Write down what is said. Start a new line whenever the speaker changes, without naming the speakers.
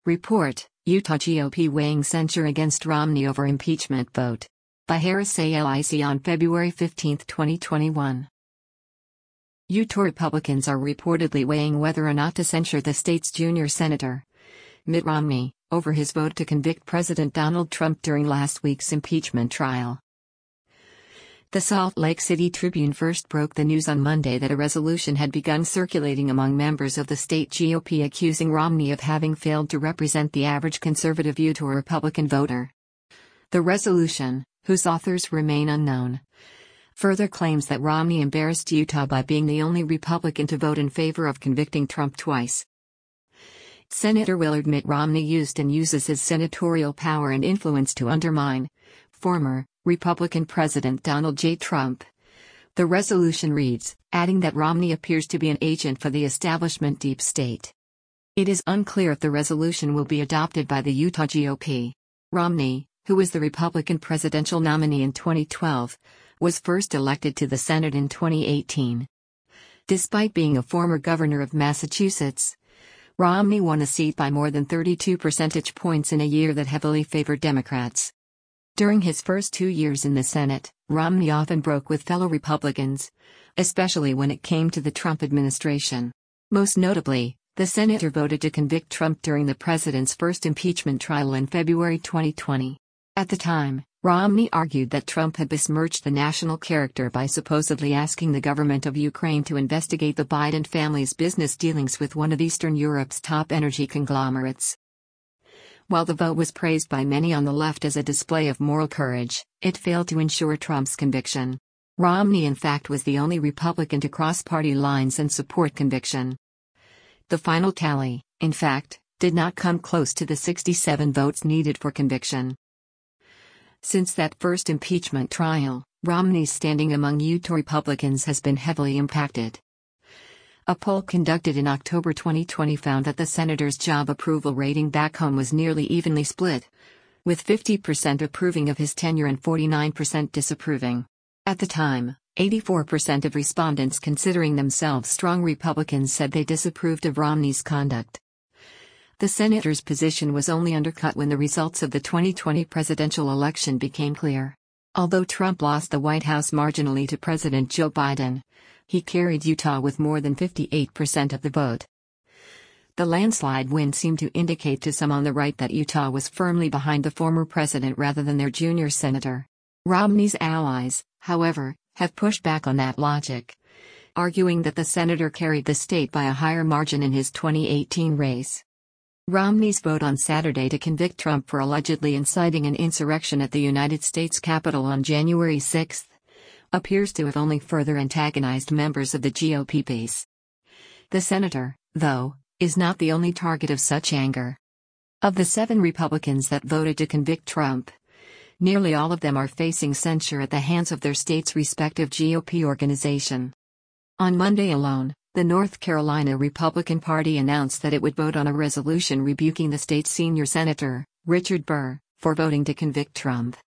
Report, Utah GOP weighing censure against Romney over impeachment vote. By Harris ALIC on February 15, 2021. Utah Republicans are reportedly weighing whether or not to censure the state's junior senator, Mitt Romney, over his vote to convict President Donald Trump during last week's impeachment trial. The Salt Lake City Tribune first broke the news on Monday that a resolution had begun circulating among members of the state GOP accusing Romney of having failed to represent the average conservative Utah Republican voter. The resolution, whose authors remain unknown, further claims that Romney embarrassed Utah by being the only Republican to vote in favor of convicting Trump twice. Senator Willard Mitt Romney used and uses his senatorial power and influence to undermine former Republican President Donald J. Trump. The resolution reads, adding that Romney appears to be an agent for the establishment deep state. It is unclear if the resolution will be adopted by the Utah GOP. Romney, who was the Republican presidential nominee in 2012, was first elected to the Senate in 2018. Despite being a former governor of Massachusetts, Romney won a seat by more than 32 percentage points in a year that heavily favored Democrats. During his first 2 years in the Senate, Romney often broke with fellow Republicans, especially when it came to the Trump administration. Most notably, the senator voted to convict Trump during the president's first impeachment trial in February 2020. At the time, Romney argued that Trump had besmirched the national character by supposedly asking the government of Ukraine to investigate the Biden family's business dealings with one of Eastern Europe's top energy conglomerates. While the vote was praised by many on the left as a display of moral courage, it failed to ensure Trump's conviction. Romney, in fact, was the only Republican to cross party lines and support conviction. The final tally, in fact, did not come close to the 67 votes needed for conviction. Since that first impeachment trial, Romney's standing among Utah Republicans has been heavily impacted. A poll conducted in October 2020 found that the senator's job approval rating back home was nearly evenly split, with 50% approving of his tenure and 49% disapproving. At the time, 84% of respondents considering themselves strong Republicans said they disapproved of Romney's conduct. The senator's position was only undercut when the results of the 2020 presidential election became clear. Although Trump lost the White House marginally to President Joe Biden, he carried Utah with more than 58% of the vote. The landslide win seemed to indicate to some on the right that Utah was firmly behind the former president rather than their junior senator. Romney's allies, however, have pushed back on that logic, arguing that the senator carried the state by a higher margin in his 2018 race. Romney's vote on Saturday to convict Trump for allegedly inciting an insurrection at the United States Capitol on January 6 appears to have only further antagonized members of the GOP base. The senator, though, is not the only target of such anger. Of the 7 Republicans that voted to convict Trump, nearly all of them are facing censure at the hands of their state's respective GOP organization. On Monday alone, the North Carolina Republican Party announced that it would vote on a resolution rebuking the state's senior senator, Richard Burr, for voting to convict Trump.